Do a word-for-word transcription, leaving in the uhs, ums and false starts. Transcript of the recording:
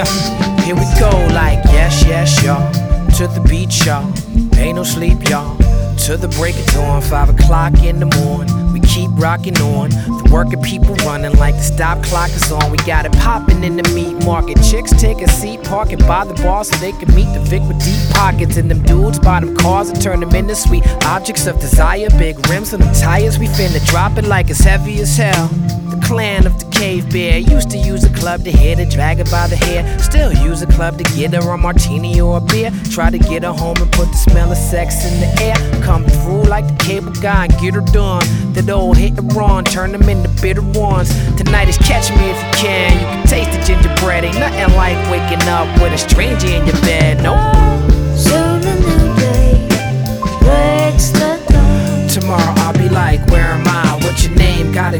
Yeah, here we go like yes, yes, y'all. To the beach, y'all. Ain't no sleep, y'all. To the break of dawn, five o'clock in the morning. We keep rocking on. The working people running like the stop clock is on. We got it popping in the meat market. Chicks take a seat, park it by the bar so they can meet the Vic with deep pockets. And them dudes buy them cars and turn them into sweet objects of desire. Big rims on them tires, we finna drop it like it's heavy as hell. The clan of the cave bear used to use a club to hit her, drag her by the hair. Still use a club to get her a martini or a beer. Try to get her home and put the smell of sex in the air. Come through like the cable guy and get her done. That old hit and run, turn them into bitter ones. Tonight is catch me if you can. You can taste the gingerbread. Ain't nothing like waking up with a stranger in your bed. Nope.